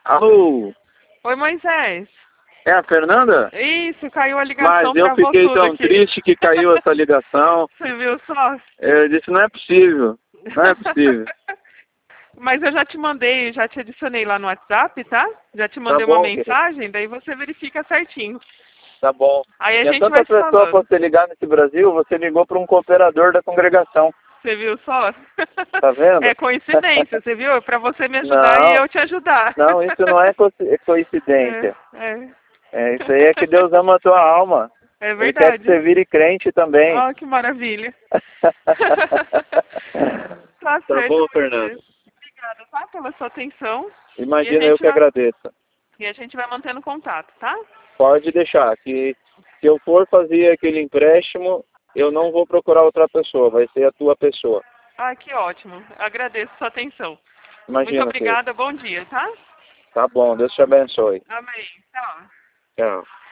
Alô? Oi, Moisés. É a Fernanda? Isso, caiu a ligação. Mas eu fiquei tão aqui. triste que caiu essa ligação. Você viu só? Eu disse, não é possível. Não é possível. Mas eu já te mandei, já te adicionei lá no WhatsApp, tá? Já te Tá mandei uma bom, querido. mensagem, daí você verifica certinho. Tá bom. Aí a Tinha gente tanta vai se pessoa falando. pra você ligar nesse Brasil, você ligou para um cooperador da congregação. Você viu só? Tá vendo? É coincidência, você viu? É pra você me ajudar e eu te ajudar. Não, isso não é coincidência. Isso aí é que Deus ama a tua alma. É Ele quer que verdade. você vire crente também. Oh, que maravilha. Tá Tá certo, bom, Moisés. Fernando. Obrigada, tá? Pela sua atenção. Imagina, eu que agradeço. E a gente vai mantendo contato, tá? Pode deixar, que se eu for fazer aquele empréstimo, eu não vou procurar outra pessoa, vai ser a tua pessoa. Ah, que ótimo. Agradeço a sua atenção. Imagina, Muito obrigada, bom dia, tá? Tá bom, Deus te abençoe. Amém. Tchau. Tchau.